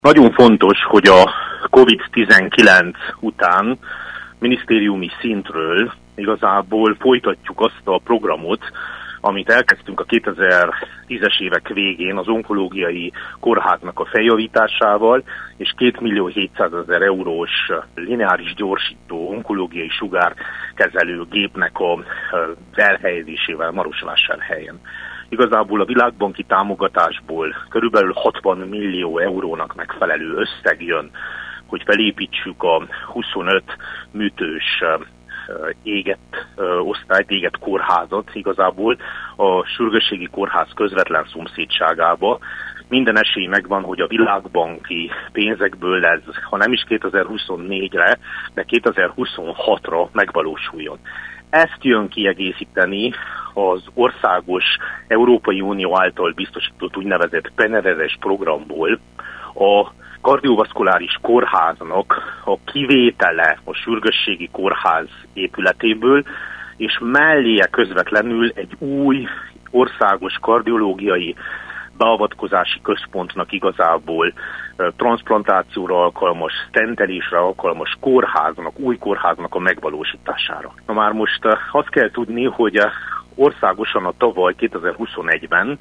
Nagyon fontos, hogy a COVID-19 után minisztériumi szintről igazából folytatjuk azt a programot, amit elkezdtünk a 2010-es évek végén az onkológiai kórháznak a feljavításával, és 2.700.000 eurós lineáris gyorsító onkológiai sugárkezelő gépnek az elhelyezésével Marosvásárhelyen. Igazából a világbanki támogatásból körülbelül 60 millió eurónak megfelelő összeg jön, hogy felépítsük a 25 műtős égett osztályt, égett kórházat igazából a sürgősségi kórház közvetlen szomszédságába. Minden esély megvan, hogy a világbanki pénzekből ez, ha nem is 2024-re, de 2026-ra megvalósuljon. Ezt jön kiegészíteni az országos Európai Unió által biztosított úgynevezett PENEVES programból a kardiovaszkuláris kórháznak a kivétele a sürgősségi kórház épületéből, és melléje közvetlenül egy új országos kardiológiai beavatkozási központnak igazából transzplantációra alkalmas, stentelésre alkalmas kórháznak, új kórháznak a megvalósítására. Na már most azt kell tudni, hogy országosan a tavaly 2021-ben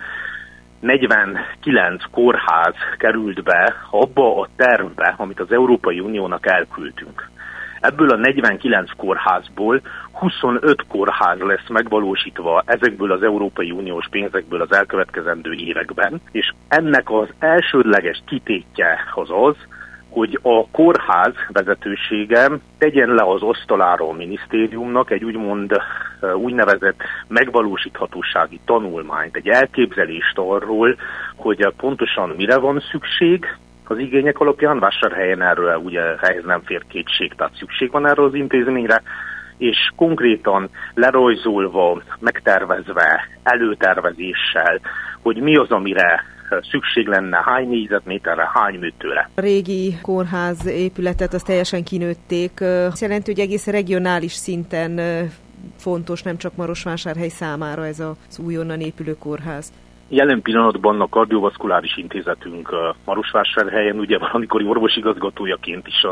49 kórház került be abba a tervbe, amit az Európai Uniónak elküldtünk. Ebből a 49 kórházból 25 kórház lesz megvalósítva ezekből az Európai Uniós pénzekből az elkövetkezendő években, és ennek az elsődleges kitétje az, hogy a kórház vezetősége tegyen le az asztalára a minisztériumnak egy úgynevezett megvalósíthatósági tanulmányt, egy elképzelést arról, hogy pontosan mire van szükség az igények alapján. Vásárhelyen erről ugye ehhez nem fér kétség, tehát szükség van erre az intézményre, és konkrétan lerajzolva, megtervezve, előtervezéssel, hogy mi az, amire szükség lenne, hány négyzetméterre, hány műtőre. A régi kórház épületet azt teljesen kinőtték. Azt jelenti, hogy egész regionális szinten fontos, nem csak Marosvásárhely számára ez az újonnan épülő kórház. Jelen pillanatban a kardiovaszkuláris intézetünk Marosvásárhelyen, ugye valamikori orvosigazgatójaként is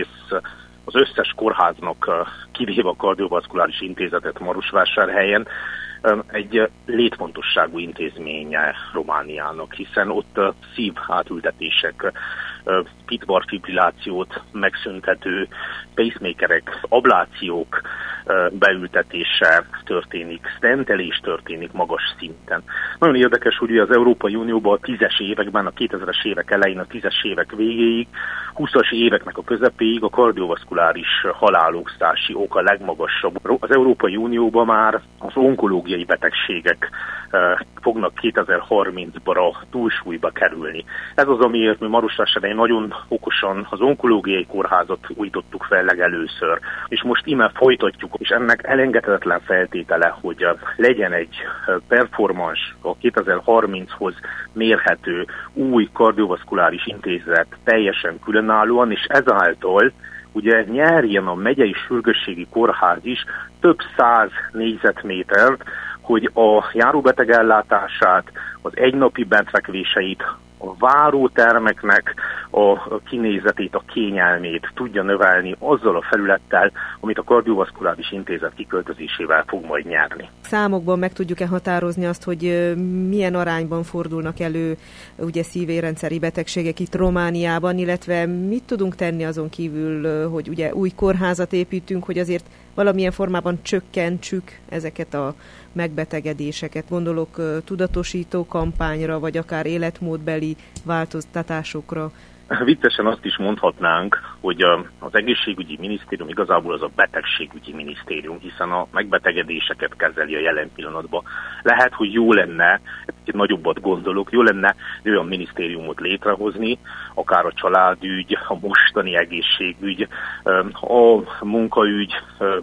az összes kórháznak, kivéve a kardiovaszkuláris intézetet Marosvásárhelyen, egy létfontosságú intézménye Romániának, hiszen ott szívátültetések, pitvar-fibrillációt megszüntető pacemakerek, ablációk beültetése történik, stentelés történik magas szinten. Nagyon érdekes, hogy az Európai Unióban a 10-es években, a 2000-es évek elején, a 10-es évek végéig, 20-as éveknek a közepéig a kardiovaszkuláris halálozási ok a legmagasabb. Az Európai Unióban már az onkológiai betegségek fognak 2030-ra túlsúlyba kerülni. Ez az, amiért mi Marosvásárhelyen nagyon okosan az onkológiai kórházat újítottuk fel legelőször, és most íme folytatjuk, és ennek elengedhetetlen feltétele, hogy legyen egy performans, a 2030-hoz mérhető új kardiovaszkuláris intézet teljesen különállóan, és ezáltal ugye nyerjen a megyei sürgősségi kórház is több 100 négyzetmétert, hogy a járóbeteg ellátását, az egynapi benfekvéseit, a várótermeknek a kinézetét, a kényelmét tudja növelni azzal a felülettel, amit a kardiovaszkuláris intézet kiköltözésével fog majd nyerni. Számokban meg tudjuk-e határozni azt, hogy milyen arányban fordulnak elő ugye szívérrendszeri betegségek itt Romániában, illetve mit tudunk tenni azon kívül, hogy ugye új kórházat építünk, hogy azért valamilyen formában csökkentsük ezeket a megbetegedéseket. Gondolok tudatosító kampányra, vagy akár életmódbeli változtatásokra. Viccesen azt is mondhatnánk, hogy az egészségügyi minisztérium igazából az a betegségügyi minisztérium, hiszen a megbetegedéseket kezeli a jelen pillanatban. Lehet, hogy jó lenne, egy nagyobbat gondolok, jó lenne olyan minisztériumot létrehozni, akár a családügy, a mostani egészségügy, a munkaügy,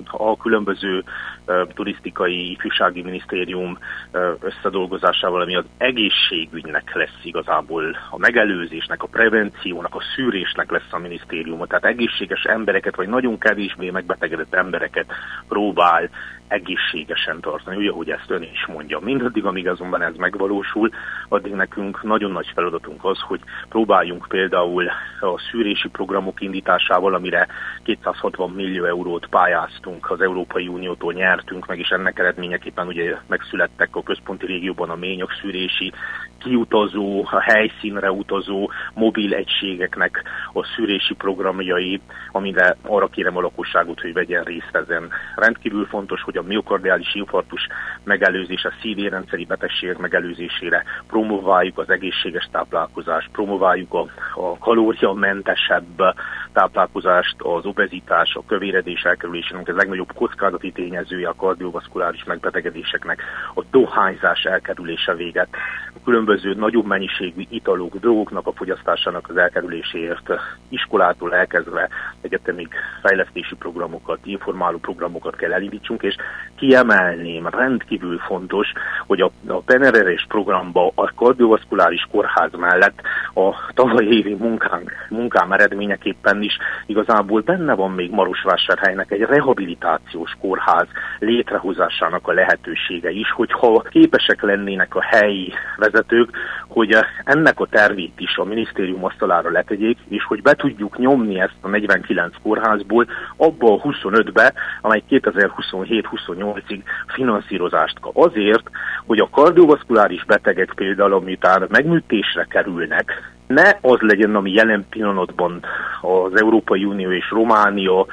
a különböző turisztikai ifjúsági minisztérium összedolgozásával, ami az egészségügynek lesz igazából a megelőzésnek, a prevenciónak, a szűrésnek lesz a minisztériuma. Tehát egészséges embereket, vagy nagyon kevésbé megbetegedett embereket próbál egészségesen tartani, ugye, ahogy ezt ön is mondja. Mindaddig, amíg azonban ez megvalósul, addig nekünk nagyon nagy feladatunk az, hogy próbáljunk például a szűrési programok indításával, amire 260 millió eurót pályáztunk, az Európai Uniótól nyertünk meg, és ennek eredményeképpen ugye megszülettek a központi régióban a ményagszűrési kiutazó, a helyszínre utazó mobil egységeknek a szűrési programjai, amire arra kérem a lakosságot, hogy vegyen részt ezen. Rendkívül fontos, hogy a miokardiális infarktus megelőzése, szívérendszeri betegségek megelőzésére promováljuk az egészséges táplálkozást, promováljuk a kalóriamentesebb táplálkozást, az obezitás, a kövéredés elkerülésének az legnagyobb kockázati tényezője a kardiovaszkuláris megbetegedéseknek, a dohányzás elkerülése véget, a különböző nagyobb mennyiségű italok, drogoknak a fogyasztásának az elkerüléséért iskolától elkezdve egyetemig fejlesztési programokat, informáló programokat kell elindítsunk, és kiemelném, rendkívül fontos, hogy a PNRR-es programba a kardiovaszkuláris kórház mellett a tavaly évi munkám eredményeképpen is igazából benne van még Marosvásárhelynek egy rehabilitációs kórház létrehozásának a lehetősége is, hogyha képesek lennének a helyi vezetők, hogy ennek a tervét is a minisztérium asztalára letegyék, és hogy be tudjuk nyomni ezt a 49 kórházból abba a 25-be, amely 2027-28-ig finanszírozást kap. Azért, hogy a kardiovaszkuláris betegek például, amitán megműtésre kerülnek, ne az legyen, ami jelen pillanatban az Európai Unió és Románia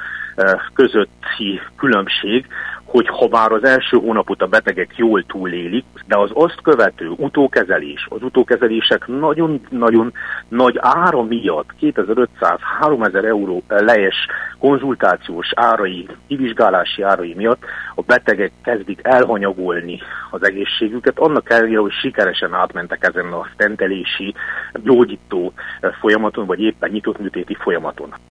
közötti különbség, hogy ha bár az első hónapot a betegek jól túlélik, de az azt követő utókezelés, az utókezelések nagyon-nagyon nagy ára miatt, 2500-3000 euró lejes konzultációs árai, kivizsgálási árai miatt a betegek kezdik elhanyagolni az egészségüket, annak ellenére, hogy sikeresen átmentek ezen a stentelési, gyógyító folyamaton, vagy éppen nyitott műtéti folyamaton.